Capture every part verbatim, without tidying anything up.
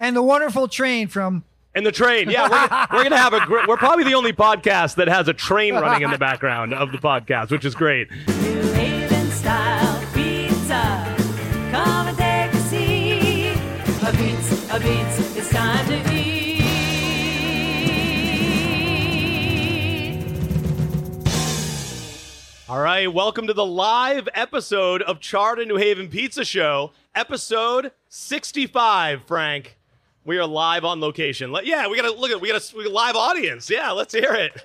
And the wonderful train from... And the train, yeah, we're, we're going to have a great, we're probably the only podcast that has a train running in the background of the podcast, which is great. New Haven style pizza, come and take a seat. A pizza, a pizza, it's time to eat. All right, welcome to the live episode of Charred New Haven Pizza Show, episode sixty-five, Frank. We are live on location. Yeah, we got to look at we got a, we got a live audience. Yeah, let's hear it.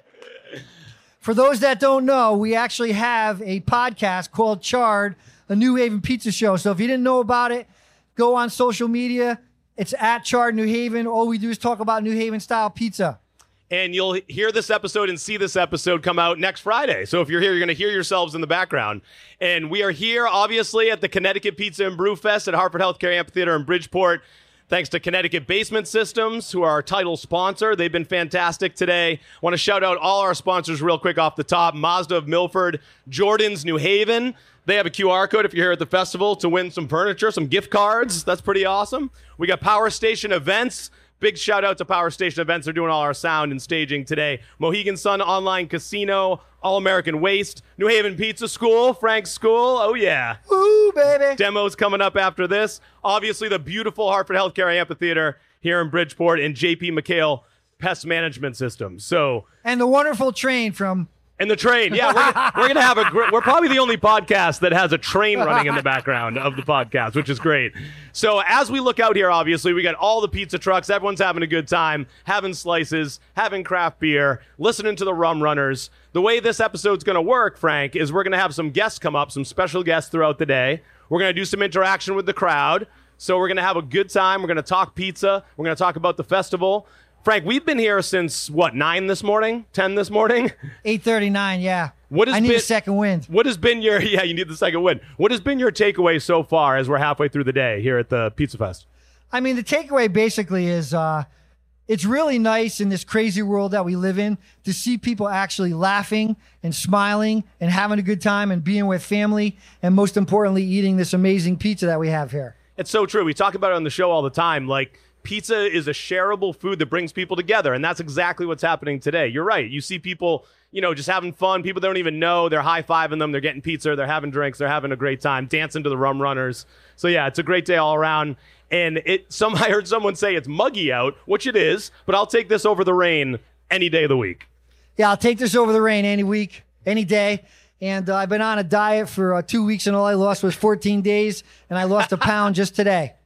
For those that don't know, we actually have a podcast called Charred, a New Haven Pizza Show. So if you didn't know about it, go on social media. It's at Charred New Haven. All we do is talk about New Haven style pizza. And you'll hear this episode and see this episode come out next Friday. So if you're here, you're going to hear yourselves in the background. And we are here, obviously, at the Connecticut Pizza and Brew Fest at Hartford Healthcare Amphitheater in Bridgeport. Thanks to Connecticut Basement Systems, who are our title sponsor. They've been fantastic today. I want to shout out all our sponsors real quick off the top. Mazda of Milford, Jordan's New Haven. They have a Q R code if you're here at the festival to win some furniture, some gift cards. That's pretty awesome. We got Power Station Events. Big shout out to Power Station Events. They're doing all our sound and staging today. Mohegan Sun Online Casino, All American Waste, New Haven Pizza School, Frank's School. Oh, yeah. Ooh, baby. Demos coming up after this. Obviously, the beautiful Hartford Healthcare Amphitheater here in Bridgeport, and J P McHale Pest Management Systems. So, and the wonderful train from... And the train, yeah, we're, we're going to have a great, we're probably the only podcast that has a train running in the background of the podcast, which is great. So as we look out here, obviously, we got all the pizza trucks. Everyone's having a good time, having slices, having craft beer, listening to the rum runners. The way this episode's going to work, Frank, is we're going to have some guests come up, some special guests throughout the day. We're going to do some interaction with the crowd. So we're going to have a good time. We're going to talk pizza. We're going to talk about the festival. Frank, we've been here since, what, nine this morning? ten this morning? eight thirty-nine, yeah. What has I need been, a second wind. What has been your, yeah, you need the second wind. What has been your takeaway so far as we're halfway through the day here at the Pizza Fest? I mean, the takeaway basically is uh, it's really nice in this crazy world that we live in to see people actually laughing and smiling and having a good time and being with family and, most importantly, eating this amazing pizza that we have here. It's so true. We talk about it on the show all the time. Like, pizza is a shareable food that brings people together, and that's exactly what's happening today. You're right. You see people, you know, just having fun. People don't even know. They're high-fiving them. They're getting pizza. They're having drinks. They're having a great time, dancing to the rum runners. So, yeah, it's a great day all around. And it. Some I heard someone say it's muggy out, which it is, but I'll take this over the rain any day of the week. Yeah, I'll take this over the rain any week, any day. And uh, I've been on a diet for uh, two weeks, and all I lost was fourteen days, and I lost a pound just today.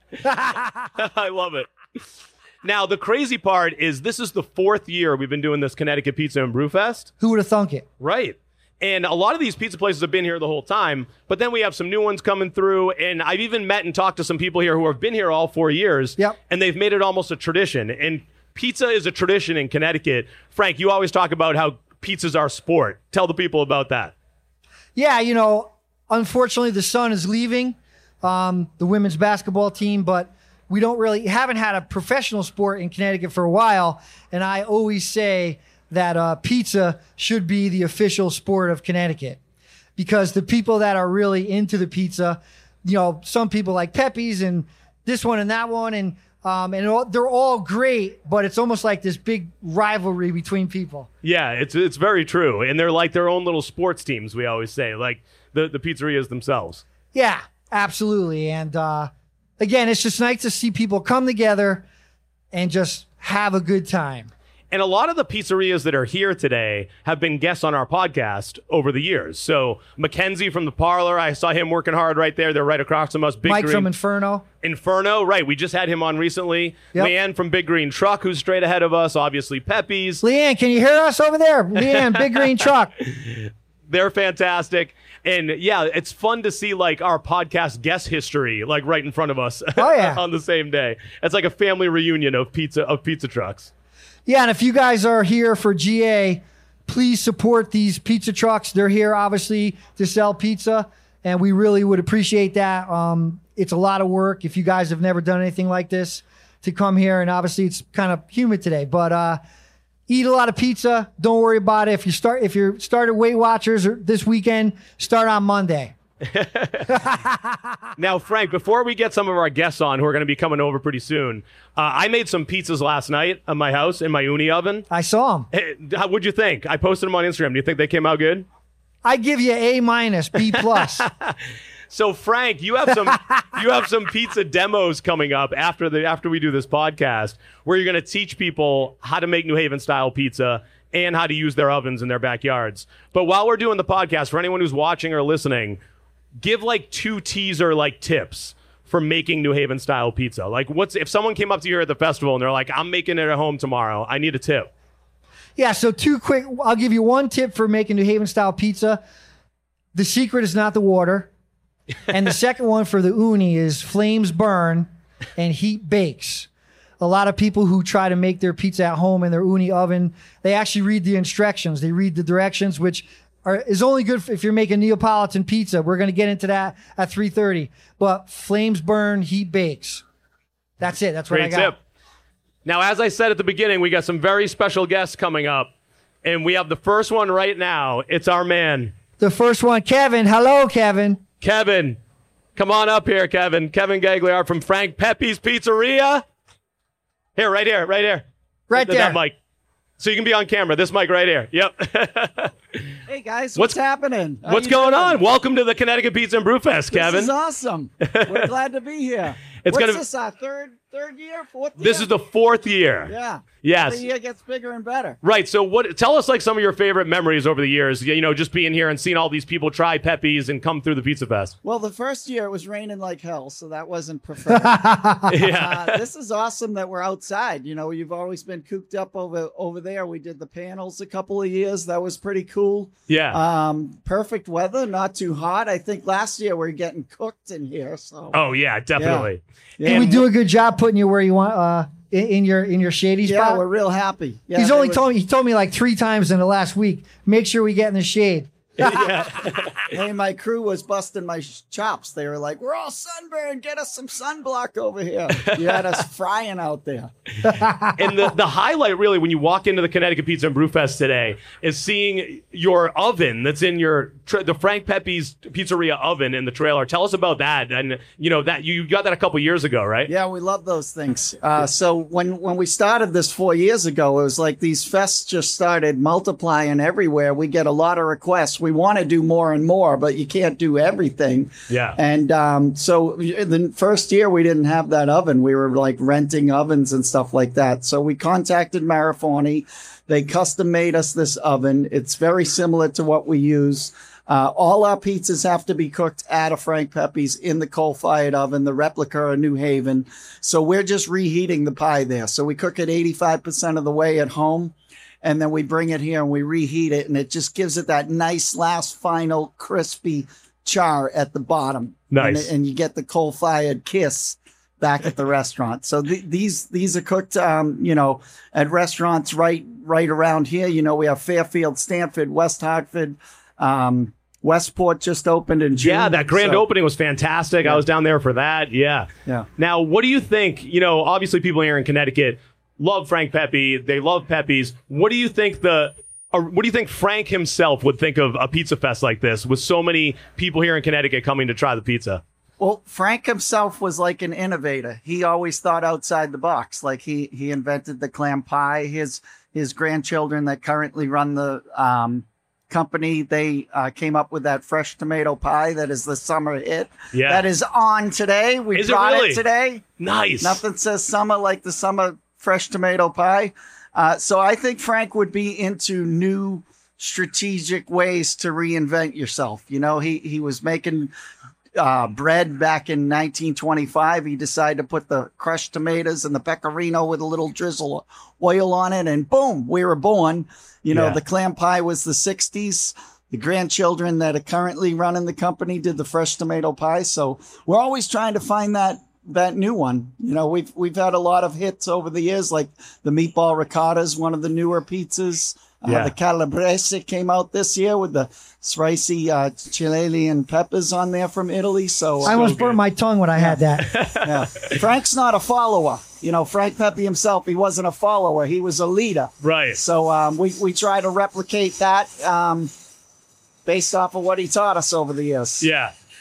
I love it. Now, the crazy part is this is the fourth year we've been doing this Connecticut Pizza and Brew Fest. Who would have thunk it? Right. And a lot of these pizza places have been here the whole time, but then we have some new ones coming through, and I've even met and talked to some people here who have been here all four years, yep. and they've made it almost a tradition. And pizza is a tradition in Connecticut. Frank, you always talk about how pizza's our sport. Tell the people about that. Yeah, you know, unfortunately, the Sun is leaving um, the women's basketball team, but we don't really haven't had a professional sport in Connecticut for a while, and I always say that uh, pizza should be the official sport of Connecticut because the people that are really into the pizza, you know, some people like Pepe's and this one and that one, and um, and all, they're all great, but it's almost like this big rivalry between people. Yeah, it's it's very true, and they're like their own little sports teams. We always say, like the the pizzerias themselves. Yeah, absolutely, and. Uh, Again, it's just nice to see people come together and just have a good time. And a lot of the pizzerias that are here today have been guests on our podcast over the years. So Mackenzie from The Parlor, I saw him working hard right there. They're right across from us. Big Mike Green. from Inferno. Inferno, right. We just had him on recently. Yep. Leanne from Big Green Truck, who's straight ahead of us. Obviously, Pepe's. Leanne, can you hear us over there? Leanne, Big Green Truck. They're fantastic. And yeah, it's fun to see like our podcast guest history like right in front of us. Oh, yeah. On the same day. It's like a family reunion of pizza of pizza trucks. Yeah, and if you guys are here for G A, please support these pizza trucks. They're here obviously to sell pizza, and we really would appreciate that. Um, it's a lot of work if you guys have never done anything like this to come here, and obviously it's kind of humid today, but uh eat a lot of pizza. Don't worry about it. If you start, if you're started Weight Watchers or this weekend, start on Monday. Now, Frank, before we get some of our guests on who are going to be coming over pretty soon, uh, I made some pizzas last night at my house in my uni oven. I saw them. Hey, how, what'd you think? I posted them on Instagram. Do you think they came out good? I give you A minus, B plus. So, Frank, you have some you have some pizza demos coming up after the after we do this podcast, where you're going to teach people how to make New Haven style pizza and how to use their ovens in their backyards. But while we're doing the podcast, for anyone who's watching or listening, give like two teaser like tips for making New Haven style pizza. Like, what's if someone came up to you here at the festival and they're like, "I'm making it at home tomorrow. I need a tip." Yeah, so two quick. I'll give you one tip for making New Haven style pizza. The secret is not the water. And the second one for the uni is flames burn and heat bakes. A lot of people who try to make their pizza at home in their uni oven, they actually read the instructions. They read the directions, which are, is only good if you're making Neapolitan pizza. We're going to get into that at three thirty. But flames burn, heat bakes. That's it. That's what Great I got. tip. Now, as I said at the beginning, we got some very special guests coming up. And we have the first one right now. It's our man, The first one, Kevin. Hello, Kevin. Kevin. Come on up here, Kevin. Kevin Gagliard from Frank Pepe's Pizzeria. Here, right here, right here. Right Th- there. That mic. So you can be on camera. This mic right here. Yep. Hey guys, What's- what's, happening? How What's you going doing? on? Welcome to the Connecticut Pizza and Brew Fest, Kevin. This is awesome. We're glad to be here. It's What's gonna- this, our third third year, fourth year? This is the fourth year. yeah. Yes. Every year gets bigger and better. Right. So what tell us like some of your favorite memories over the years, you know, just being here and seeing all these people try Pepe's and come through the Pizza Fest. Well, the first year it was raining like hell, so that wasn't preferred. Yeah. uh, this is awesome that we're outside. You know, you've always been cooped up over over there. We did the panels a couple of years. That was pretty cool. Yeah. Um, perfect weather, not too hot. I think last year we were getting cooked in here. So Oh yeah, definitely. Yeah. Did we do a good job putting you where you want uh, in, in your in your shady yeah, spot? we're real happy. Yeah, He's they only were- told me he told me like three times in the last week. Make sure we get in the shade. Hey, my crew was busting my sh- chops. They were like, "We're all sunburned. Get us some sunblock over here." You had us frying out there. And the, the highlight really when you walk into the Connecticut Pizza and Brew Fest today is seeing your oven that's in your tra- the Frank Pepe's Pizzeria oven in the trailer. Tell us about that. And you know that you got that a couple years ago, right? Yeah, we love those things. Uh, so when when we started this four years ago, it was like these fests just started multiplying everywhere. We get a lot of requests. We want to do more and more, but you can't do everything. Yeah. And um, so the first year we didn't have that oven. We were like renting ovens and stuff like that. So we contacted Marifoni. They custom made us this oven. It's very similar to what we use. Uh, all our pizzas have to be cooked at a Frank Pepe's in the coal-fired oven, the replica of New Haven. So we're just reheating the pie there. So we cook it eighty-five percent of the way at home, and then we bring it here and we reheat it, and it just gives it that nice last final crispy char at the bottom. Nice. And, and you get the coal-fired kiss back at the restaurant. So th- these these are cooked, um, you know, at restaurants right right around here. You know, we have Fairfield, Stanford, West Hartford, um, Westport just opened in June. Yeah, that grand So- opening was fantastic. I was down there for that. Yeah. Yeah. Now, what do you think? You know, obviously people here in Connecticut love Frank Pepe. They love Pepe's. What do you think the or what do you think Frank himself would think of a pizza fest like this with so many people here in Connecticut coming to try the pizza? Well, Frank himself was like an innovator. He always thought outside the box. Like he he invented the clam pie. His his grandchildren that currently run the um, company, they uh, came up with that fresh tomato pie that is the summer hit. Yeah. That is on today. We Is it brought really? it today. Nice. Nothing says summer like the summer fresh tomato pie. Uh, so I think Frank would be into new strategic ways to reinvent yourself. You know, he, he was making uh, bread back in nineteen twenty-five. He decided to put the crushed tomatoes and the pecorino with a little drizzle of oil on it, and boom, we were born. You know, Yeah. the clam pie was the sixties. The grandchildren that are currently running the company did the fresh tomato pie. So we're always trying to find that that new one. You know, we've we've had a lot of hits over the years, like the meatball ricotta is one of the newer pizzas. Uh, Yeah. The calabrese came out this year with the spicy uh, Chilean peppers on there from Italy. So, I almost good. burned my tongue when I had that. yeah. Frank's not a follower. You know, Frank Pepe himself, he wasn't a follower. He was a leader. Right. So um, we, we try to replicate that um, based off of what he taught us over the years. Yeah.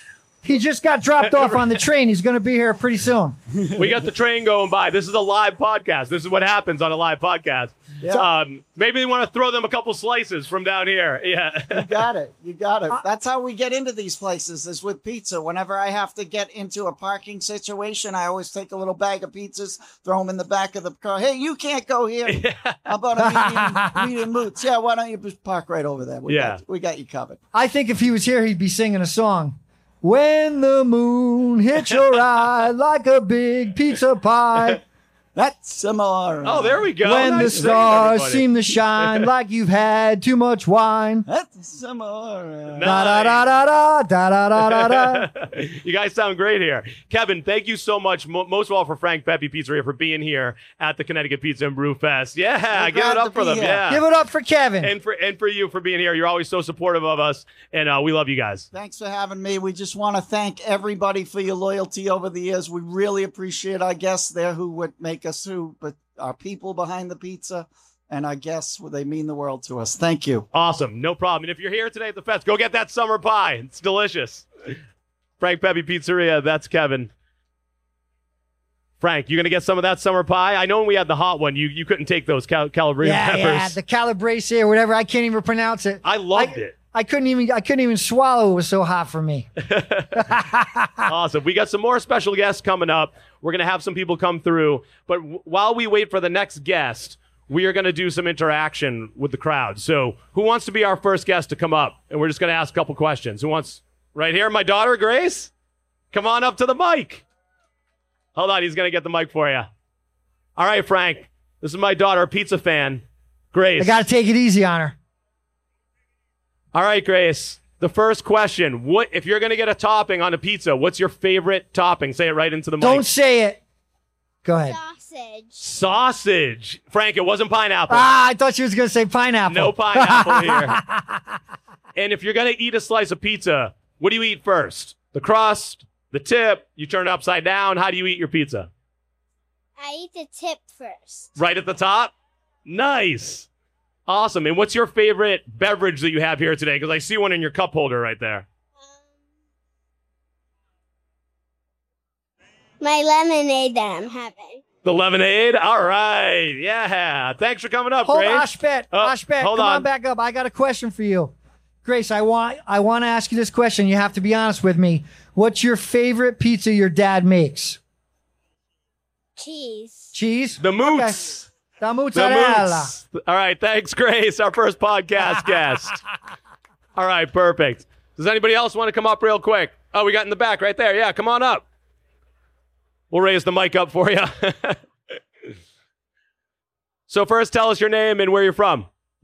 He just got dropped off on the train. He's going to be here pretty soon. We got the train going by. This is a live podcast. This is what happens on a live podcast. Yeah. Um, maybe they want to throw them a couple slices from down here. Yeah. You got it. You got it. That's how we get into these places is with pizza. Whenever I have to get into a parking situation, I always take a little bag of pizzas, throw them in the back of the car. Hey, you can't go here. How about a medium, medium moots? Yeah, why don't you just park right over there? We Yeah. Got, we got you covered. I think if he was here, he'd be singing a song. When the moon hits your eye like a big pizza pie. That's amore. Oh, there we go. When Nice. the Thank you, stars everybody. seem to shine like you've had too much wine. That's amore. Da da da da da da da da da da. You guys sound great here. Kevin, thank you so much, mo- most of all for Frank Pepe Pizzeria for being here at the Connecticut Pizza and Brew Fest. Yeah, We're give glad it to up for be them. here. Yeah. Give it up for Kevin. and for and for you for being here. You're always so supportive of us, and uh, we love you guys. Thanks for having me. We just want to thank everybody for your loyalty over the years. We really appreciate our guests there who would make us who, but our people behind the pizza and our guests, they mean the world to us. Thank you. Awesome, no problem. And if you're here today at the fest, go get that summer pie. It's delicious. Frank Pepe Pizzeria, that's Kevin. Frank, you gonna get some of that summer pie? I know when we had the hot one, you you couldn't take those cal- calabrese yeah, peppers. yeah, the calabrese or whatever. I can't even pronounce it. I loved I, it. I couldn't even. I couldn't even swallow. It was so hot for me. Awesome. We got some more special guests coming up. We're going to have some people come through. But w- while we wait for the next guest, we are going to do some interaction with the crowd. So who wants to be our first guest to come up? And we're just going to ask a couple questions. Who wants? Right here, my daughter, Grace. Come on up to the mic. Hold on. He's going to get the mic for you. All right, Frank. This is my daughter, a pizza fan. Grace. I got to take it easy on her. All right, Grace. The first question: What if you're going to get a topping on a pizza? What's your favorite topping? Say it right into the mic. Don't say it. Go ahead. Sausage. Sausage. Frank, it wasn't pineapple. Ah, I thought she was going to say pineapple. No pineapple here. And if you're going to eat a slice of pizza, what do you eat first? The crust, the tip, you turn it upside down. How do you eat your pizza? I eat the tip first. Right at the top? Nice. Awesome. And what's your favorite beverage that you have here today? Because I see one in your cup holder right there. My lemonade that I'm having. The lemonade? All right. Yeah. Thanks for coming up, Hold Grace. Ashbet. Oh, Ashbet, hold come on. on. back up. I got a question for you. Grace, I want I want to ask you this question. You have to be honest with me. What's your favorite pizza your dad makes? Cheese. Cheese? The moots. The The mozzarella. moots. All right. Thanks, Grace, our first podcast guest. All right. Perfect. Does anybody else want to come up real quick? Oh, we got in the back right there. Yeah. Come on up. We'll raise the mic up for you. So first, tell us your name and where you're from.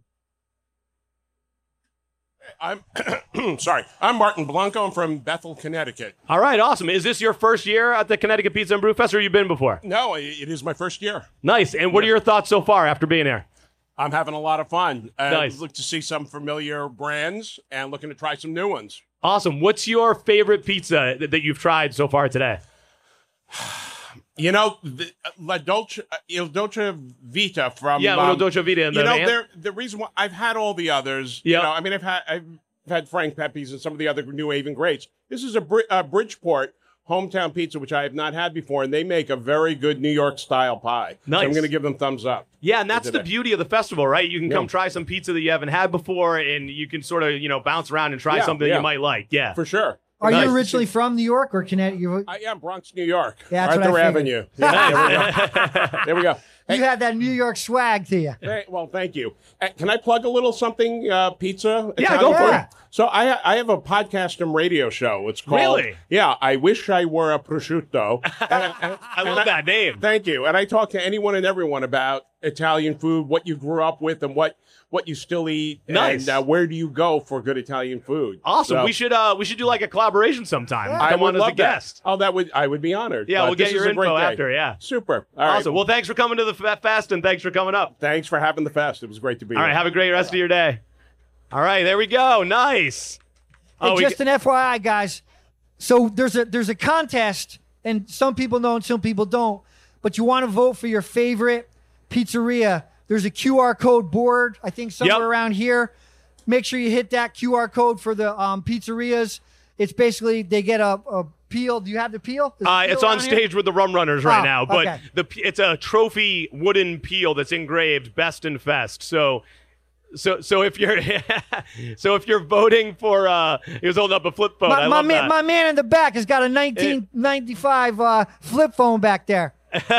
I'm sorry. I'm Martin Blanco. I'm from Bethel, Connecticut. All right. Awesome. Is this your first year at the Connecticut Pizza and Brew Fest, or you been before? No, it is my first year. Nice. And what are your thoughts so far after being here? I'm having a lot of fun. Uh, Nice. Look to see some familiar brands and looking to try some new ones. Awesome. What's your favorite pizza that, that you've tried so far today? You know, the, uh, La Dolce, uh, Il Dolce Vita from Yeah, um, Uno Dolce Vita in You the know, van. they're- the reason why I've had all the others. Yeah. You know, I mean, I've had I've had Frank Pepe's and some of the other New Haven greats. This is a Bri- uh, Bridgeport hometown pizza, which I have not had before, and they make a very good New York style pie. Nice. So I'm going to give them thumbs up. Yeah, and that's the today. beauty of the festival, right? You can come Yeah. try some pizza that you haven't had before, and you can sort of, you know, bounce around and try Yeah, something yeah. you might like. Yeah. For sure. Are Nice. you originally from New York or Connecticut? You, I am Bronx, New York. Yeah, that's Arthur what I Avenue. Yeah, there we go. There we go. Hey, you had that New York swag to you. hey, well, thank you. Uh, can I plug a little something? Uh, pizza. Yeah, Italian go for food? it. So I I have a podcast and radio show. It's called. Really? Yeah. I wish I were a prosciutto. And- and- I love that name. Thank you. And I talk to anyone and everyone about Italian food, what you grew up with, and what what you still eat. Nice. And uh, where do you go for good Italian food? Awesome. So we should uh we should do like a collaboration sometime. I Come would on as love a guest. that. Oh, that would I would be honored. Yeah, But we'll get this your is a great info day. after. Yeah. Super. All right. Awesome. Well, thanks for coming to the fe- fest, and thanks for coming up. Thanks for having the fest. It was great to be All here. right. Have a great rest of your day. All right. There we go. Nice. Hey, Oh, we just g- an F Y I, guys. So there's a there's a contest, and some people know and some people don't. But you want to vote for your favorite pizzeria. There's a Q R code board, I think somewhere Yep. around here. Make sure you hit that Q R code for the um, pizzerias, It's basically they get a, a peel. Do you have the peel? Is Uh, the peel it's on around here? stage with the Rum Runners right Oh, now, but okay. the it's a trophy wooden peel that's engraved Best in Fest. So, so, so if you're so if you're voting for, uh, he was holding up a flip phone. My, I my love man, that. my man in the back has got a nineteen ninety-five uh, flip phone back there.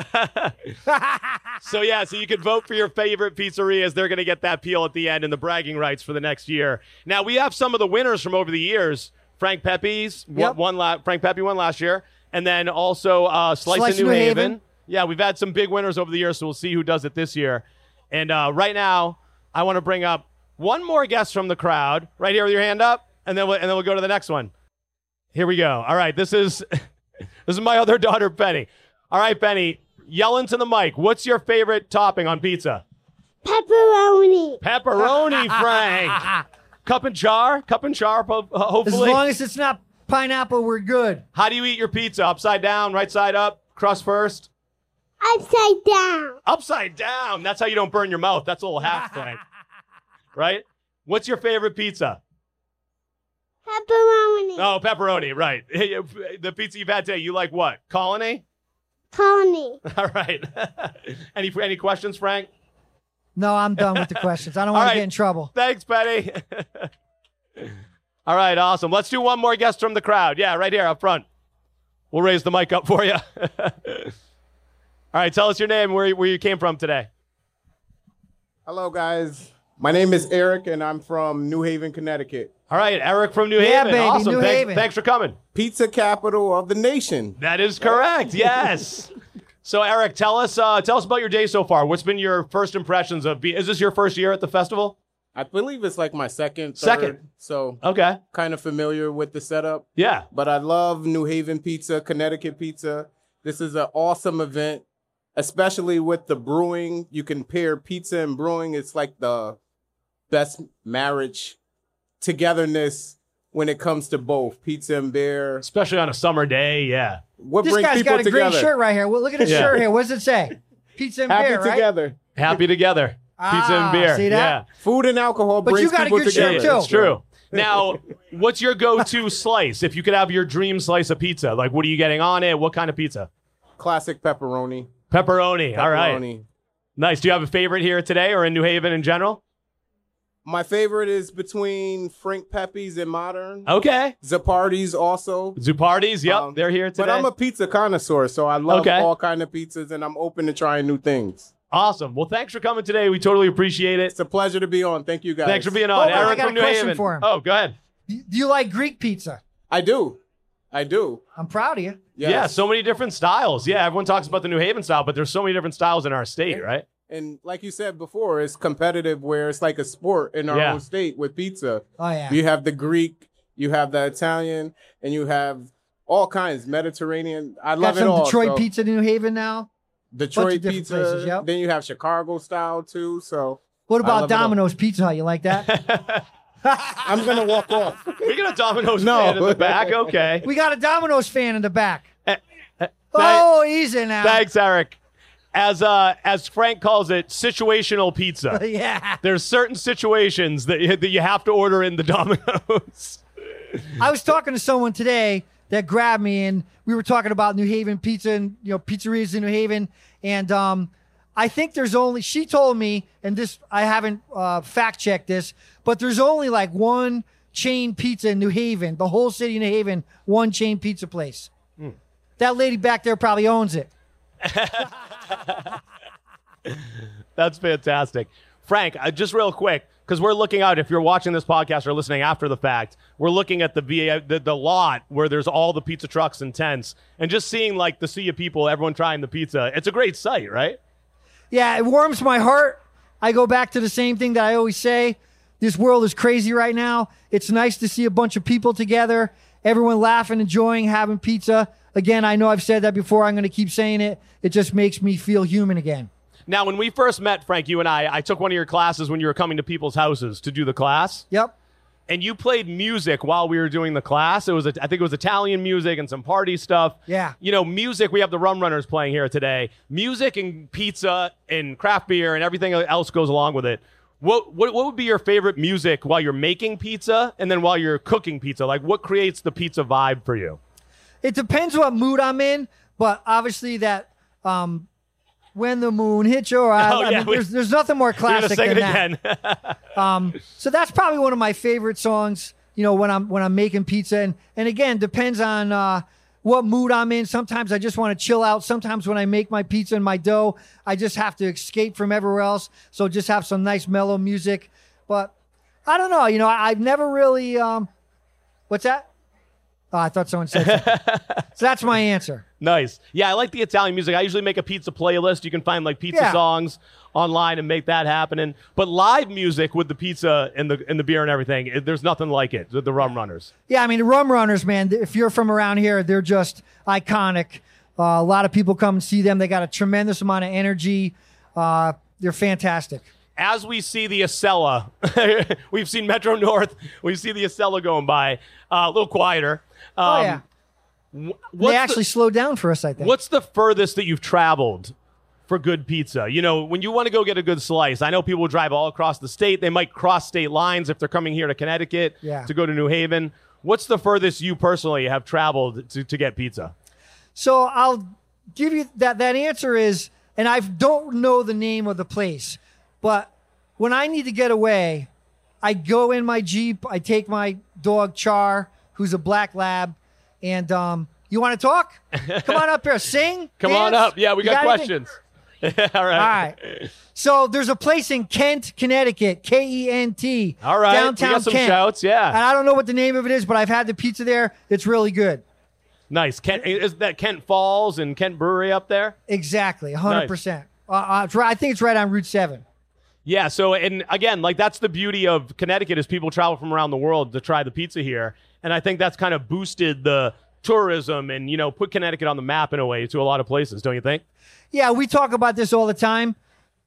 So yeah, so you can vote for your favorite pizzerias. They're going to get that peel at the end and the bragging rights for the next year. Now we have some of the winners from over the years. Frank Pepe's Yep. won, won la- Frank Pepe won last year, and then also uh, Slice, Slice in New, New Haven. Haven. Yeah, we've had some big winners over the years, so we'll see who does it this year. And uh, right now, I want to bring up one more guest from the crowd. Right here with your hand up, and then we'll, and then we'll go to the next one. Here we go. All right, this is this is my other daughter, Penny. All right, Penny, yell into the mic. What's your favorite topping on pizza? Pepperoni. Pepperoni, Frank. Cup and char? Cup and char, po- uh, As hopefully. long as it's not pineapple, we're good. How do you eat your pizza? Upside down, right side up, crust first? Upside down. Upside down. That's how you don't burn your mouth. That's a little half, Frank. Right? What's your favorite pizza? Pepperoni. Oh, pepperoni, right. The pizza you've had today, you like what? Colony? Colony. All right. any any questions, Frank? No, I'm done with the questions. I don't All want right. to get in trouble. Thanks, Penny. All right, awesome. Let's do one more guest from the crowd. Yeah, right here up front. We'll raise the mic up for you. All right, tell us your name, where, where you came from today. Hello, guys. My name is Eric, and I'm from New Haven, Connecticut. All right, Eric from New Yeah, Haven. baby, Awesome. New thanks, Haven. thanks for coming. Pizza capital of the nation. That is correct. Yes. So, Eric, tell us uh, tell us about your day so far. What's been your first impressions of? Be- is this your first year at the festival? I believe it's like my second, third, Second. so Okay. kind of familiar with the setup. Yeah. But I love New Haven pizza, Connecticut pizza. This is an awesome event, especially with the brewing. You can pair pizza and brewing. It's like the best marriage togetherness when it comes to both pizza and beer. Especially on a summer day. Yeah. What This brings guy's people got a together? great shirt right here. Well, look at his Yeah. shirt here. What does it say? Pizza and Happy beer, right? together. Happy together. Pizza Ah, and beer. see that? Yeah. Food and alcohol But brings you got a people good shirt, together. too. It's true. Now, what's your go-to slice? If you could have your dream slice of pizza, like what are you getting on it? What kind of pizza? Classic pepperoni. Pepperoni. All right. Pepperoni. Nice. Do you have a favorite here today or in New Haven in general? My favorite is between Frank Pepe's and Modern. Okay. Zapardi's also. Zupardi's. Yep. Um, they're here today. But I'm a pizza connoisseur, so I love Okay. all kind of pizzas, and I'm open to trying new things. Awesome. Well, thanks for coming today. We totally appreciate it. It's a pleasure to be on. Thank you, guys. Thanks for being on. Hold on, I Eric got a from New question Haven. for him. Oh, go ahead. Do you like Greek pizza? I do. I do. I'm proud of you. Yes. Yeah, so many different styles. Yeah, everyone talks about the New Haven style, but there's so many different styles in our state, right? And like you said before, it's competitive where it's like a sport in our Yeah. own state with pizza. Oh, yeah. You have the Greek, you have the Italian, and you have all kinds, Mediterranean. I Got love it some all. Detroit so- pizza in New Haven now. Detroit different pizza. places, yep. Then you have Chicago style too. So What I about love it all. Domino's Pizza Hut? You like that? I'm gonna walk off. We got a Domino's No. fan in the back. Okay. We got a Domino's fan in the back. Eh, eh, Oh, easy now. Thanks, Eric. As uh, as Frank calls it, situational pizza. Yeah. There's certain situations that you, that you have to order in the Domino's. I was talking to someone today that grabbed me, and we were talking about New Haven pizza and you know pizzerias in New Haven, and um, I think there's only she told me, and this I haven't uh, fact checked this, but there's only like one chain pizza in New Haven, the whole city of New Haven, one chain pizza place. That lady back there probably owns it. That's fantastic. Frank, uh, just real quick, because we're looking out, if you're watching this podcast or listening after the fact, we're looking at the, V A, the the lot where there's all the pizza trucks and tents, and just seeing like the sea of people, everyone trying the pizza. It's a great sight, right? Yeah, it warms my heart. I go back to the same thing that I always say. This world is crazy right now. It's nice to see a bunch of people together, everyone laughing, enjoying, having pizza. Again, I know I've said that before. I'm going to keep saying it. It just makes me feel human again. Now, when we first met, Frank, you and I, I took one of your classes when you were coming to people's houses to do the class. Yep. And you played music while we were doing the class. It was, a, I think it was Italian music and some party stuff. Yeah. You know, music, we have the Rum Runners playing here today. Music and pizza and craft beer and everything else goes along with it. What, what what would be your favorite music while you're making pizza and then while you're cooking pizza? Like, what creates the pizza vibe for you? It depends what mood I'm in, but obviously that um, When the Moon Hits Your Eye. Oh, I yeah, mean, we- there's, there's nothing more You're gonna classic sing than it that. again. Um, so that's probably one of my favorite songs, you know, when I'm when I'm making pizza. And, and again, depends on uh, what mood I'm in. Sometimes I just want to chill out. Sometimes when I make my pizza and my dough, I just have to escape from everywhere else. So just have some nice mellow music. But I don't know, you know, I, I've never really um, what's that? Oh, I thought someone said something. So that's my answer. Nice. Yeah, I like the Italian music. I usually make a pizza playlist. You can find like pizza Yeah. songs online and make that happen. And but live music with the pizza and the and the beer and everything, it, there's nothing like it. The, the Rum Runners. Yeah, I mean, the Rum Runners, man, if you're from around here, they're just iconic. Uh, a lot of people come and see them. They got a tremendous amount of energy. Uh, they're fantastic. As we see the Acela, we've seen Metro North. We see the Acela going by uh, a little quieter. Um, Oh, yeah. wh- They what's actually the, slowed down for us, I think. what's the furthest that you've traveled for good pizza? You know, when you want to go get a good slice, I know people drive all across the state. They might cross state lines if they're coming here to Connecticut Yeah. to go to New Haven. What's the furthest you personally have traveled to, to get pizza? So I'll give you that. That answer is, and I don't know the name of the place, but when I need to get away, I go in my Jeep. I take my dog Char, who's a black lab, and um, you want to talk? Come on up here, sing. Come on dance? up. Yeah, we You got, anything? questions. all right. All right. So there's a place in Kent, Connecticut, K E N T. All right. Downtown we got some Kent. shouts. Yeah. And I don't know what the name of it is, but I've had the pizza there. It's really good. Nice. Kent, is that Kent Falls and Kent Brewery up there? Exactly, one hundred percent. Uh, uh, it's right- I think it's right on Route seven. Yeah. So, and again, like that's the beauty of Connecticut is people travel from around the world to try the pizza here. And I think that's kind of boosted the tourism and, you know, put Connecticut on the map in a way to a lot of places, don't you think? Yeah, we talk about this all the time.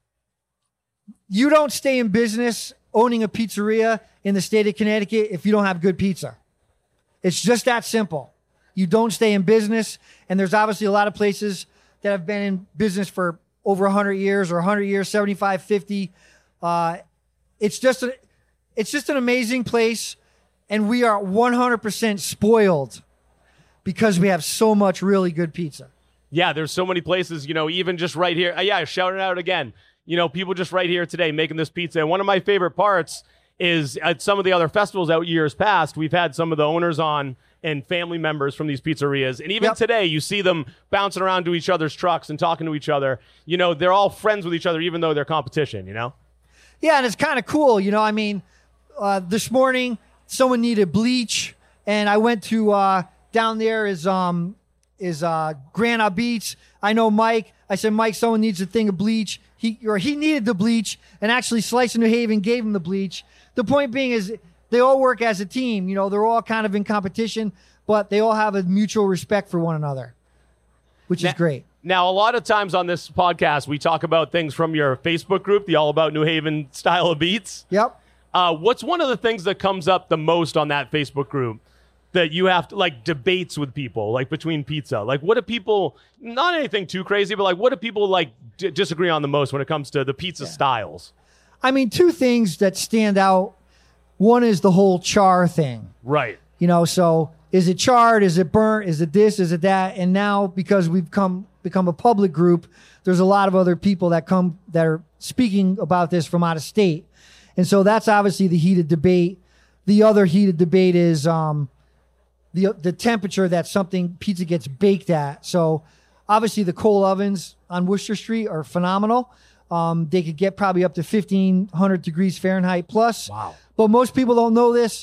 You don't stay in business owning a pizzeria in the state of Connecticut if you don't have good pizza. It's just that simple. You don't stay in business, and there's obviously a lot of places that have been in business for over one hundred years or one hundred years, seventy-five, fifty. Uh, it's just a, it's just an amazing place, and we are one hundred percent spoiled because we have so much really good pizza. Yeah, there's so many places, you know, even just right here. Uh, yeah, shout it out again. You know, people just right here today making this pizza. And one of my favorite parts is at some of the other festivals out years past, we've had some of the owners on and family members from these pizzerias. And even Yep. today, you see them bouncing around to each other's trucks and talking to each other. You know, they're all friends with each other, even though they're competition, you know? Yeah, and it's kind of cool. You know, I mean, uh, this morning someone needed bleach, and I went to uh, down there is um is uh, Granite Beach. I know Mike. I said, Mike, someone needs a thing of bleach. He or he needed the bleach, and actually Slice of New Haven gave him the bleach. The point being is they all work as a team. You know, they're all kind of in competition, but they all have a mutual respect for one another, which Now- is great. Now, a lot of times on this podcast, we talk about things from your Facebook group, the All About New Haven style of beats. Yep. Uh, what's one of the things that comes up the most on that Facebook group that you have to like debates with people, like between pizza? Like, what do people, not anything too crazy, but like, what do people like d- disagree on the most when it comes to the pizza styles? I mean, two things that stand out. One is the whole char thing. Right. You know, so is it charred? Is it burnt? Is it this? Is it that? And now because we've come become a public group, there's a lot of other people that come that are speaking about this from out of state. And so that's obviously the heated debate. The other heated debate is um, the the temperature that something pizza gets baked at. So obviously the coal ovens on Worcester Street are phenomenal. Um, they could get probably up to fifteen hundred degrees Fahrenheit plus. Wow. But most people don't know this.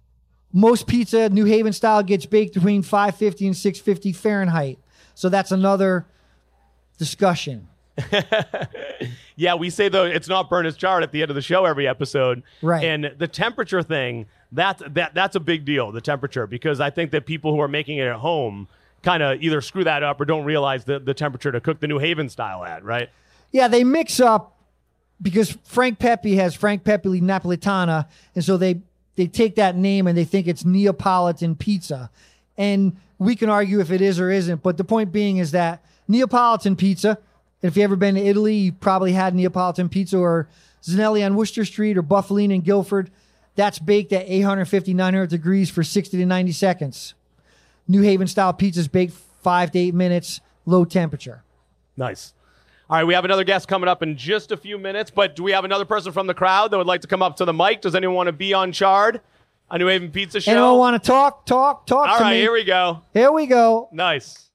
Most pizza, New Haven style, gets baked between five fifty and six fifty Fahrenheit. So that's another discussion. Yeah, we say though it's not burnt, it's charred at the end of the show every episode. Right. And the temperature thing, that's that that's a big deal, the temperature, because I think that people who are making it at home kind of either screw that up or don't realize the, the temperature to cook the New Haven style at, right? Yeah, they mix up because Frank Pepe has Frank Pepe Napolitana, and so they they take that name and they think it's Neapolitan pizza. And we can argue if it is or isn't, but the point being is that Neapolitan pizza, if you've ever been to Italy, you probably had Neapolitan pizza or Zanelli on Worcester Street, or Buffalina in Guilford. That's baked at eight fifty, nine hundred degrees for sixty to ninety seconds. New Haven style pizzas baked five to eight minutes, low temperature. Nice. All right, we have another guest coming up in just a few minutes, but do we have another person from the crowd that would like to come up to the mic? Does anyone want to be on Chard, a New Haven Pizza Show? Anyone want to talk, talk, talk All to right, me? here we go. Here we go. Nice.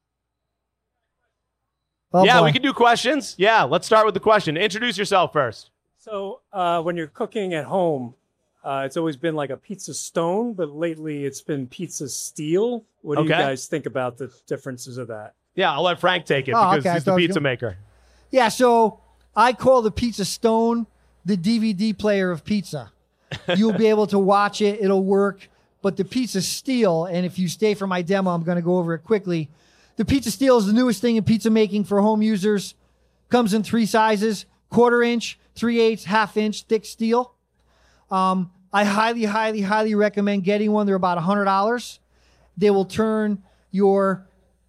Oh, yeah, boy. we can do questions. Yeah, let's start with the question. Introduce yourself first. So uh, when you're cooking at home, uh, it's always been like a pizza stone, but lately it's been pizza steel. What do you Okay. guys think about the differences of that? Yeah, I'll let Frank take it Oh, because okay, I he's the thought it was pizza gonna- maker. Yeah, so I call the Pizza Stone the D V D player of pizza. You'll be able to watch it. It'll work. But the Pizza Steel, and if you stay for my demo, I'm going to go over it quickly. The Pizza Steel is the newest thing in pizza making for home users. Comes in three sizes, quarter inch, three eighths, half inch, thick steel. Um, I highly, highly, highly recommend getting one. They're about one hundred dollars. They will turn your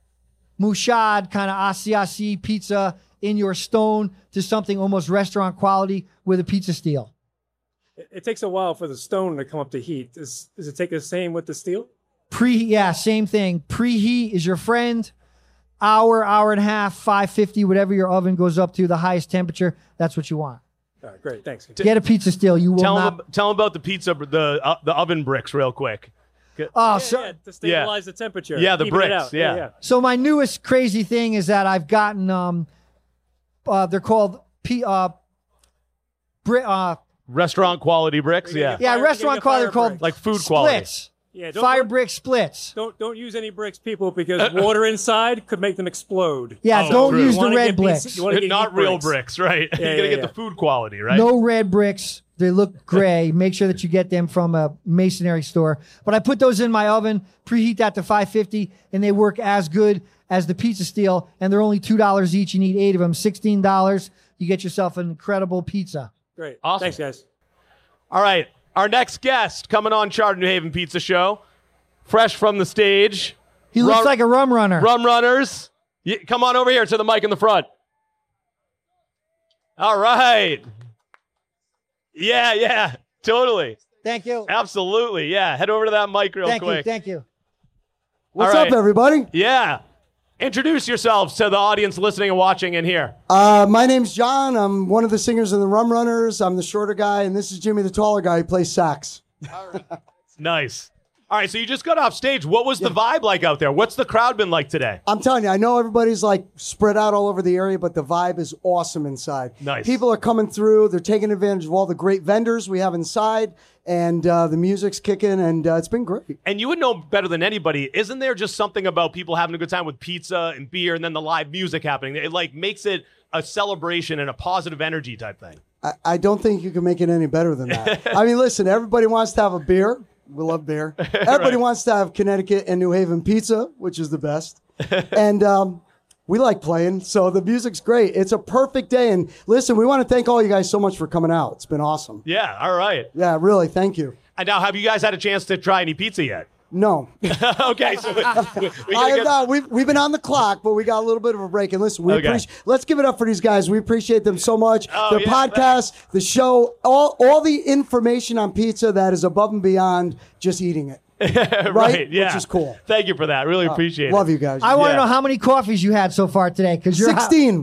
mouchad kind of Asiasi pizza in your stone to something almost restaurant quality with a Pizza Steel. It, it takes a while for the stone to come up to heat. Does, does it take the same with the steel? Pre, yeah, same thing. Preheat is your friend. Hour, hour and a half, five fifty, whatever your oven goes up to, the highest temperature. That's what you want. All right, great. Thanks. Get a Pizza Steel. You will Tell not. him, tell him about the pizza, the uh, the oven bricks, real quick. Oh, Yeah, so yeah, to stabilize the temperature. Yeah, the even it bricks, out. yeah. yeah. so my newest crazy thing is that I've gotten um, uh, they're called P uh, Bri- uh, Restaurant quality bricks, yeah. yeah, Fire- restaurant get quality. fire They're called bricks. Like food quality. splits. Yeah, don't, Fire don't, brick splits. don't don't use any bricks, people, because water inside could make them explode. Yeah, Oh, don't true. use You the wanna red get bricks. pizza- you wanna get Not heat real bricks, right? you yeah, gotta get yeah. the food quality, right? No red bricks. They look gray. Make sure that you get them from a masonry store. But I put those in my oven, preheat that to five fifty, and they work as good as the Pizza Steel. And they're only two dollars each. You need eight of them, sixteen dollars. You get yourself an incredible pizza. Great. Awesome. Thanks, guys. All right, our next guest coming on Chard New Haven Pizza Show, fresh from the stage. He looks Rum- like a rum runner. Rum Runners. Yeah, come on over here to the mic in the front. All right. Yeah, yeah, totally. Thank you. Absolutely, yeah. Head over to that mic real Thank you. quick. Thank you. What's All up, right. everybody? Yeah. Introduce yourselves to the audience listening and watching in here. Uh, my name's John. I'm one of the singers in the Rum Runners. I'm the shorter guy, and this is Jimmy, the taller guy who plays sax. Nice. All right, so you just got off stage. What was the vibe like out there? What's the crowd been like today? I'm telling you, I know everybody's like spread out all over the area, but the vibe is awesome inside. Nice. People are coming through. They're taking advantage of all the great vendors we have inside, and uh, the music's kicking, and uh, it's been great. And you would know better than anybody. Isn't there just something about people having a good time with pizza and beer and then the live music happening? It like makes it a celebration and a positive energy type thing. I, I don't think you can make it any better than that. I mean, listen, everybody wants to have a beer. We love beer. Everybody wants to have Connecticut and New Haven pizza, which is the best. And um, we like playing, so the music's great. It's a perfect day. And listen, we want to thank all you guys so much for coming out. It's been awesome. Yeah, all right. Yeah, really, thank you. And now, have you guys had a chance to try any pizza yet? No. Okay, so we, we I gotta have get- not. We've, we've been on the clock, but we got a little bit of a break. And listen, we Okay. appreciate. Let's give it up for these guys. We appreciate them so much. Oh, Their yeah, podcast, the show, all all the information on pizza that is above and beyond just eating it. right, right? yeah. Which is cool. Thank you for that. Really appreciate it. Love you guys. I want to Yeah. know how many coffees you had so far today, because you're sixteen.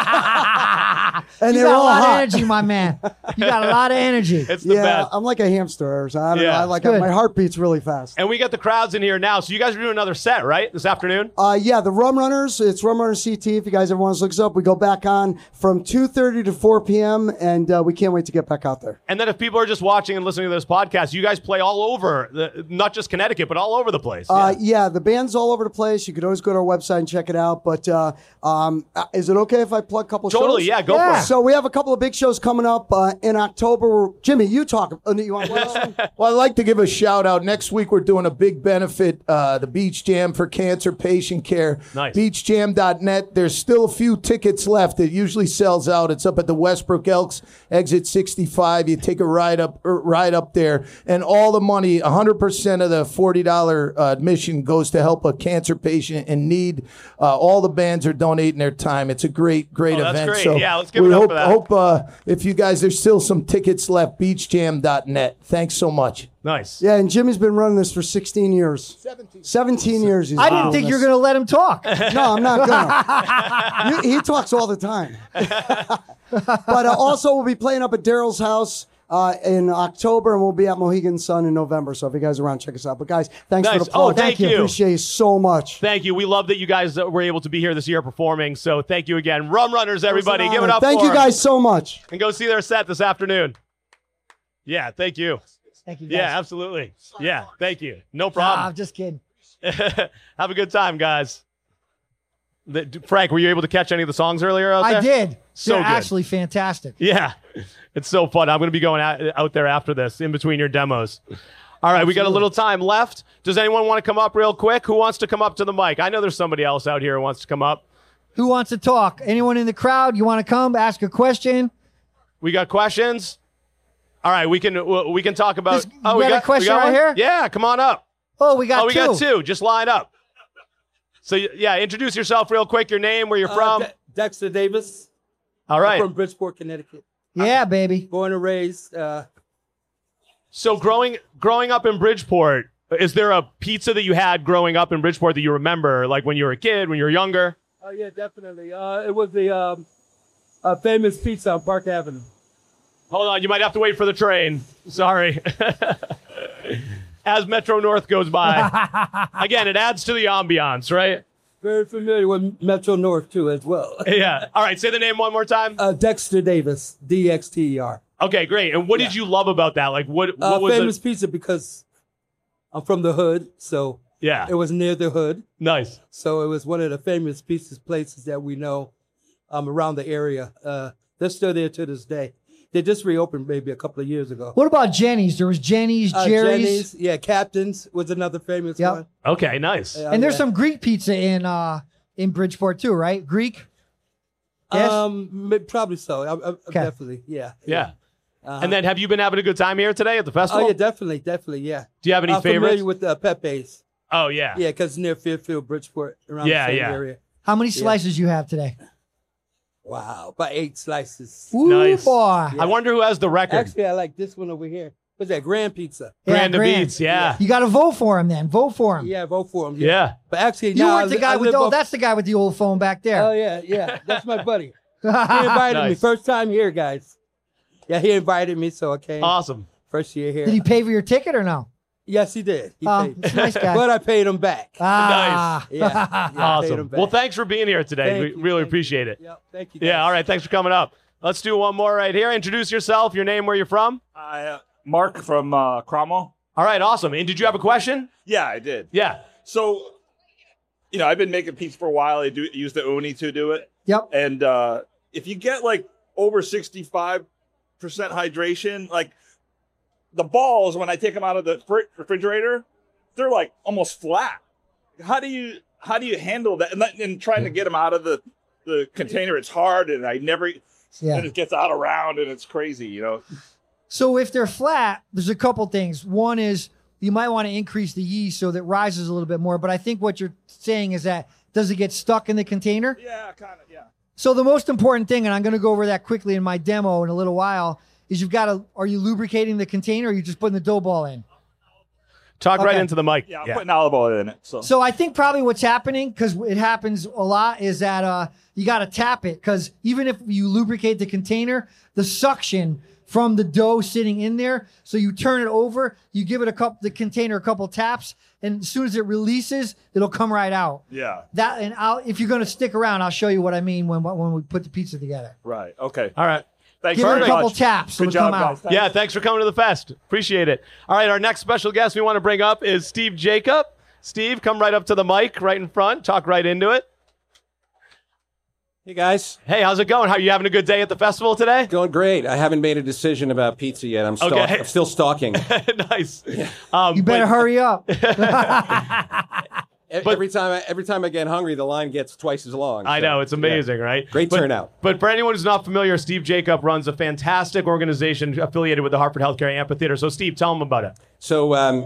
And You they're got a all lot of hot. energy, my man. You got a lot of energy. It's the Yeah, best. I'm like a hamster. Or something. I don't Yeah. know. I like Good. my heart beats really fast. And we got the crowds in here now. So you guys are doing another set, right? This afternoon? Uh, yeah, the Rum Runners. It's Rum Runners C T. If you guys ever want to look us up, we go back on from two thirty to four p.m. and uh, we can't wait to get back out there. And then if people are just watching and listening to this podcast, you guys play all over, the, not just Connecticut, but all over the place. Uh, yeah, the band's all over the place. You could always go to our website and check it out. But uh, um, uh, is it okay if I plug a couple Totally, shows? yeah, go Yeah. for it. So we have a couple of big shows coming up uh, in October. Jimmy, you talk. Uh, you want to Well, I'd like to give a shout out. Next week, we're doing a big benefit, uh, the Beach Jam for Cancer Patient Care. Nice. beach jam dot net. There's still a few tickets left. It usually sells out. It's up at the Westbrook Elks, exit sixty-five. You take a ride up, er, ride up there, and all the money, one hundred percent of the forty dollars uh, admission goes to help a cancer patient in need. Uh, all the bands are donating their time. It's a great, great Oh, that's event. great. So Yeah, let's give we it up hope, for that. hope uh, if you guys, there's still some tickets left, beach jam dot net. Thanks so much. Nice. Yeah, and Jimmy's been running this for sixteen years. seventeen. seventeen years. He's I been didn't doing think you were this. going to let him talk. No, I'm not gonna. he, he talks all the time. But uh, also, we'll be playing up at Daryl's house uh, in October, and we'll be at Mohegan Sun in November. So if you guys are around, check us out. But guys, thanks Nice. for the plug. Oh, thank you. Appreciate you so much. Thank you. We love that you guys uh, were able to be here this year performing. So thank you again. Rum Runners, everybody. Give it up Thank for you them. guys so much. And go see their set this afternoon. Yeah, thank you. Thank you, guys. Yeah, absolutely. Yeah, thank you. No Nah, problem. I'm just kidding. Have a good time, guys. The, Frank, were you able to catch any of the songs earlier out there? I did. So They're good. actually fantastic. Yeah, it's so fun. I'm going to be going out, out there after this, in between your demos. All right, we got a little time left. Does anyone want to come up real quick? Who wants to come up to the mic? I know there's somebody else out here who wants to come up. Who wants to talk? Anyone in the crowd? You want to come ask a question? We got questions. All right, we can we can talk about. This- you got a we question we got right one? here? Yeah, come on up. Oh, we got oh, we two. got two. Just line up. So yeah, introduce yourself real quick. Your name, where you're from. Uh, De- Dexter Davis. All right. I'm from Bridgeport, Connecticut. Yeah, baby. Born and raised. Uh, So growing growing up in Bridgeport, is there a pizza that you had growing up in Bridgeport that you remember, like when you were a kid, when you were younger? oh yeah, definitely. Uh, it was the um, uh, famous pizza on Park Avenue. Hold on, you might have to wait for the train. Sorry. As Metro North goes by. Again, it adds to the ambiance, right? Very familiar with Metro North too, as well. Yeah. All right, say the name one more time. Uh, Dexter Davis, D X T E R. Okay, great. And what did you love about that? Like, what, what Uh, was famous it? pizza because I'm from the hood, so Yeah. it was near the hood. Nice. So it was one of the famous pizza places that we know um, around the area. Uh, they're still there to this day. They just reopened maybe a couple of years ago. What about Jenny's? There was Jenny's, Uh, Jerry's. Jenny's, yeah, Captain's was another famous Yep. one. Okay, nice. Yeah, And there's yeah. some Greek pizza in uh in Bridgeport too, right? Greek? Yes? Um, m- probably so. I, I, Okay. Definitely, yeah. Yeah. Uh-huh. And then have you been having a good time here today at the festival? Oh yeah, definitely, definitely, yeah. Do you have any I'm favorites? familiar with uh, Pepe's. Oh, yeah. Yeah, because near Fairfield, Bridgeport, around Yeah, the same yeah. area. How many Yeah. slices you have today? Wow, about eight slices. Ooh, Nice. boy. I wonder who has the record. Actually, I like this one over here. What's that? Grand Pizza. Yeah, Grand Grand. Beats, yeah. You got to vote for him then. Vote for him. Yeah, vote for him. Yeah. But actually, You now weren't I the li- guy I with live the, oh, off- that's the guy with the old phone back there. Oh yeah, yeah. That's my buddy. He invited me Nice. first time here, guys. Yeah, he invited me, so I came. Awesome. First year here. Did he pay for your ticket or no? Yes, he did. He Oh, paid. he's a nice guy. But I paid him back. Ah. Yeah, yeah, I paid him Awesome. back. Well, thanks for being here today. Thank we you, really thank appreciate it. Yep, thank you. Yeah, guys. all right. Thanks for coming up. Let's do one more right here. Introduce yourself, your name, where you're from. Uh, Mark from uh, Cromwell. All right, awesome. And did you have a question? Yeah, I did. Yeah. So, you know, I've been making pizza for a while. I do use the uni to do it. Yep. And uh, if you get like over sixty-five percent hydration, like the balls, when I take them out of the fr- refrigerator, they're like almost flat. How do you how do you handle that? And, that, and trying to get them out of the, the container, it's hard, and I never. Yeah. And it gets out around, and it's crazy, you know. So if they're flat, there's a couple things. One is you might want to increase the yeast so that it rises a little bit more. But I think what you're saying is that does it get stuck in the container? Yeah, kind of. Yeah. So the most important thing, and I'm going to go over that quickly in my demo in a little while, is you've got to, are you lubricating the container or are you just putting the dough ball in? Talk right Okay. into the mic. Yeah, I'm putting olive oil in it. So. So I think probably what's happening, because it happens a lot, is that uh, you got to tap it. Because even if you lubricate the container, the suction from the dough sitting in there, so you turn it over, you give it a couple, the container a couple taps, and as soon as it releases, it'll come right out. Yeah. That and I'll, if you're going to stick around, I'll show you what I mean when when we put the pizza together. Right. Okay. All right. Thanks Give it very a couple much. taps, Good it'll job, come out. guys. Yeah, thanks for coming to the fest. Appreciate it. All right, our next special guest we want to bring up is Steve Jacob. Steve, come right up to the mic, right in front. Talk right into it. Hey, guys. Hey, how's it going? How are you having a good day at the festival today? Going great. I haven't made a decision about pizza yet. I'm, stalk- Okay. I'm still stalking. Nice. Um, You better but- hurry up. E- every time I, every time I get hungry, the line gets twice as long. I So, know, it's amazing, yeah. right? Great But- turnout. But for anyone who's not familiar, Steve Jacob runs a fantastic organization affiliated with the Hartford Healthcare Amphitheater. So, Steve, tell them about it. So um,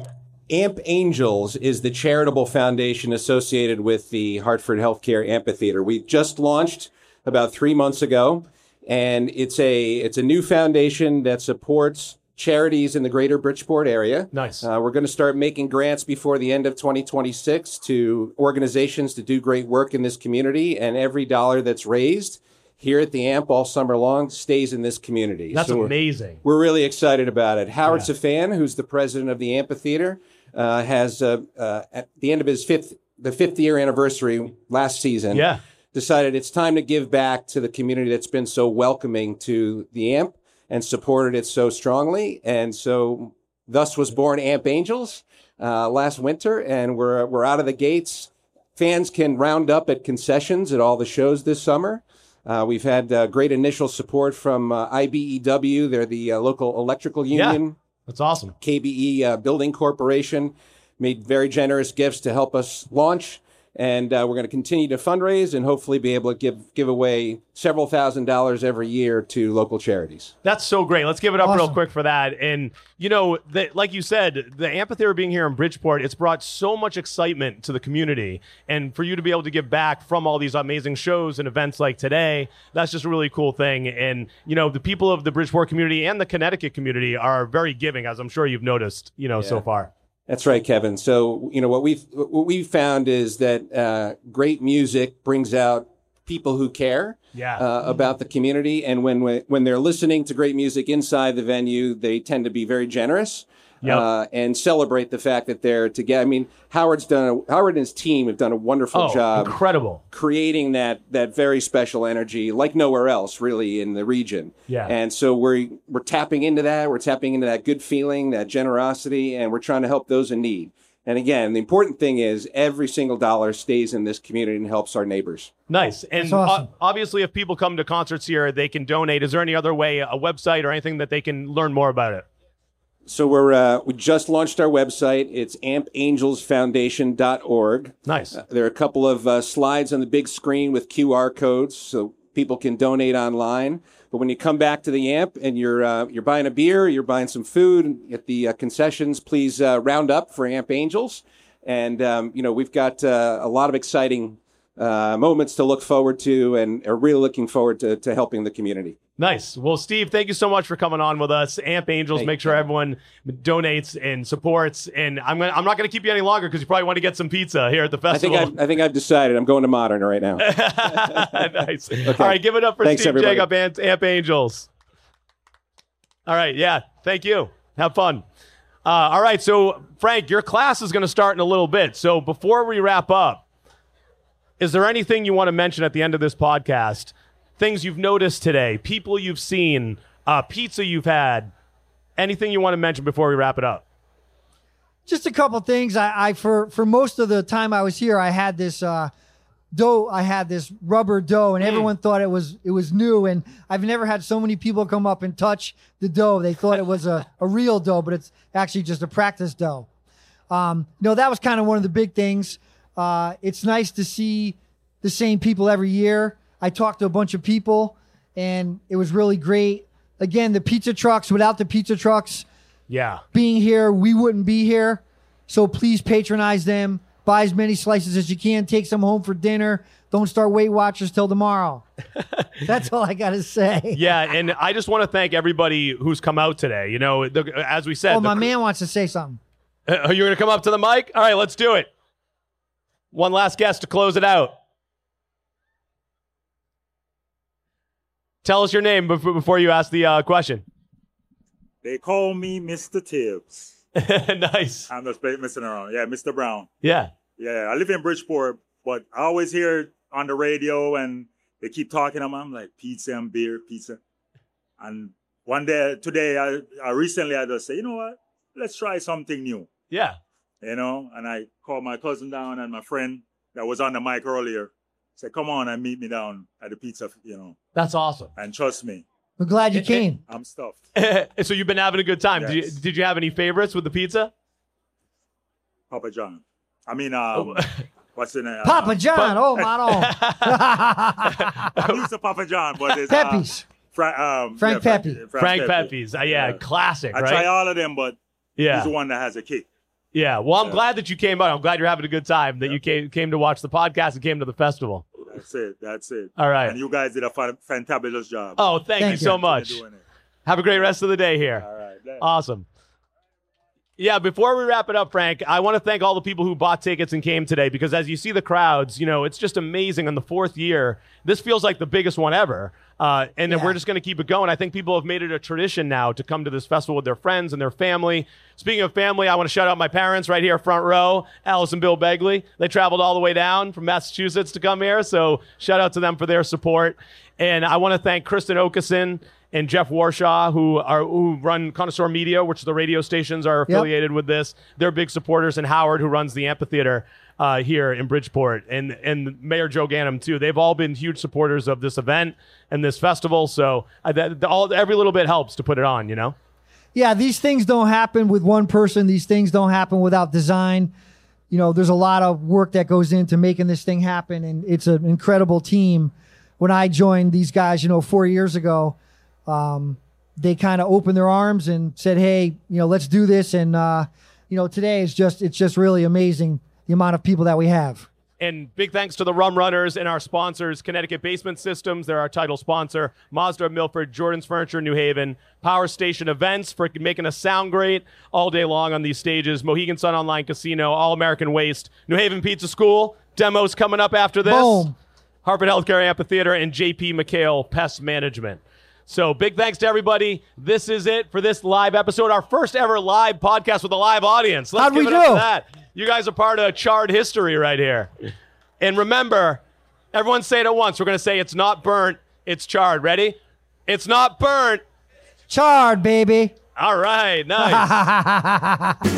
Amp Angels is the charitable foundation associated with the Hartford Healthcare Amphitheater. We just launched about three months ago, and it's a it's a new foundation that supports charities in the greater Bridgeport area. Nice. Uh, we're going to start making grants before the end of twenty twenty-six to organizations to do great work in this community, and every dollar that's raised here at the A M P all summer long stays in this community. That's So we're- amazing. We're really excited about it. Howard Yeah. Safan, who's the president of the amphitheater, uh, has uh, uh, at the end of his fifth the fifth year anniversary last season, Yeah. decided it's time to give back to the community that's been so welcoming to the A M P and supported it so strongly. And so thus was born Amp Angels uh, last winter, and we're we're out of the gates. Fans can round up at concessions at all the shows this summer. Uh, we've had uh, great initial support from uh, I B E W. They're the uh, local electrical union. Yeah, that's awesome. K B E uh, Building Corporation made very generous gifts to help us launch. And uh, we're going to continue to fundraise and hopefully be able to give give away several thousand dollars every year to local charities. That's so great. Let's give it up real Awesome. quick for that. And, you know, the, like you said, the amphitheater being here in Bridgeport, it's brought so much excitement to the community. And for you to be able to give back from all these amazing shows and events like today, that's just a really cool thing. And, you know, the people of the Bridgeport community and the Connecticut community are very giving, as I'm sure you've noticed, you know, so Yeah. far. That's right, Kevin. So, you know, what we've, what we've found is that uh, great music brings out people who care Yeah. uh, about the community. And when, we- when they're listening to great music inside the venue, they tend to be very generous. Yep. Uh, and celebrate the fact that they're together. I mean, Howard's done a, Howard and his team have done a wonderful Oh, job incredible. creating that that very special energy like nowhere else really in the region. Yeah. And so we're we're tapping into that. We're tapping into that good feeling, that generosity, and we're trying to help those in need. And again, the important thing is every single dollar stays in this community and helps our neighbors. Nice. And That's awesome. o- obviously, if people come to concerts here, they can donate. Is there any other way, a website or anything that they can learn more about it? So we're uh, we just launched our website. It's amp angels foundation dot org. Nice. Uh, there are a couple of uh, slides on the big screen with Q R codes so people can donate online. But when you come back to the A M P and you're uh, you're buying a beer, you're buying some food at the uh, concessions, please uh, round up for Amp Angels. And um, you know we've got uh, a lot of exciting uh, moments to look forward to, and are really looking forward to, to helping the community. Nice. Well, Steve, thank you so much for coming on with us. Amp Angels, Thank make sure you. everyone donates and supports. And I'm gonna, I'm not going to keep you any longer because you probably want to get some pizza here at the I think festival. I've, I think I've decided I'm going to Modern right now. Nice. All right, give it up for Thanks, Steve everybody. Jacob and Amp Angels. All right, yeah, thank you. Have fun. Uh, all right, so Frank, your class is going to start in a little bit. So before we wrap up, is there anything you want to mention at the end of this podcast? Things you've noticed today, people you've seen, uh, pizza you've had, anything you want to mention before we wrap it up? Just a couple things. I, I for for most of the time I was here, I had this uh, dough. I had this rubber dough, and everyone thought it was it was new. And I've never had so many people come up and touch the dough. They thought it was a, a real dough, but it's actually just a practice dough. Um, no, that was kind of one of the big things. Uh, it's nice to see the same people every year. I talked to a bunch of people, and it was really great. Again, the pizza trucks, without the pizza trucks Yeah. being here, we wouldn't be here. So please patronize them. Buy as many slices as you can. Take some home for dinner. Don't start Weight Watchers till tomorrow. That's all I got to say. Yeah, and I just want to thank everybody who's come out today. You know, the, as we said, Oh, my the- man wants to say something. Uh, you're going to come up to the mic? All right, let's do it. One last guest to close it out. Tell us your name before, before you ask the uh, question. They call me Mister Tibbs. Nice. I'm just messing around. Yeah, Mister Brown. Yeah. Yeah, I live in Bridgeport, but I always hear on the radio and they keep talking about, I'm like, pizza and beer, pizza. And one day, today, I, I recently, I just say, you know what? Let's try something new. Yeah. You know, and I called my cousin down and my friend that was on the mic earlier said, come on and meet me down at the pizza, you know. That's awesome. And trust me. We're glad you came. I'm stuffed. So you've been having a good time. Did, you, Yes. did you have any favorites with the pizza? Papa John. I mean, um, what's the name? Papa John. Oh, my I'm used to Papa John, but it's Pepe's. Uh, Fra- um, Frank Frank- Pepe. Frank Pepe's. Uh, yeah, classic, I right? try all of them, but Yeah. he's the one that has a kick. Yeah, well, I'm glad that you came out. I'm glad you're having a good time, that you came came to watch the podcast and came to the festival. That's it. That's it. All right. And you guys did a fan- fantabulous job. Oh, thank, you so much. Have a great rest of the day here. All right. Awesome. Yeah, before we wrap it up, Frank, I want to thank all the people who bought tickets and came today, because as you see the crowds, you know, it's just amazing. On the fourth year, this feels like the biggest one ever. Uh, and then Yeah. we're just going to keep it going. I think people have made it a tradition now to come to this festival with their friends and their family. Speaking of family, I want to shout out my parents right here, front row, Alice and Bill Begley. They traveled all the way down from Massachusetts to come here, so shout out to them for their support. And I want to thank Kristen Okeson and Jeff Warshaw, who are who run Connoisseur Media, which the radio stations are affiliated with this. They're big supporters, and Howard, who runs the amphitheater uh, here in Bridgeport, and and Mayor Joe Ganim too. They've all been huge supporters of this event and this festival. So uh, that, all every little bit helps to put it on, you know. Yeah, these things don't happen with one person. These things don't happen without design. You know, there's a lot of work that goes into making this thing happen, and it's an incredible team. When I joined these guys, you know, four years ago, um, they kind of opened their arms and said, "Hey, you know, let's do this." And uh, you know, today is just it's just really amazing the amount of people that we have. And big thanks to the Rum Runners and our sponsors, Connecticut Basement Systems. They're our title sponsor. Mazda of Milford, Jordan's Furniture, New Haven, Power Station Events for making us sound great all day long on these stages, Mohegan Sun Online Casino, All American Waste, New Haven Pizza School, demos coming up after this, Boom. Harvard Healthcare Amphitheater, and J P McHale Pest Management. So big thanks to everybody. This is it for this live episode, our first ever live podcast with a live audience. Let's How'd give we it up do? for that. You guys are part of charred history right here. And remember, everyone say it at once. We're going to say it's not burnt, it's charred. Ready? It's not burnt. Charred, baby. All right, nice.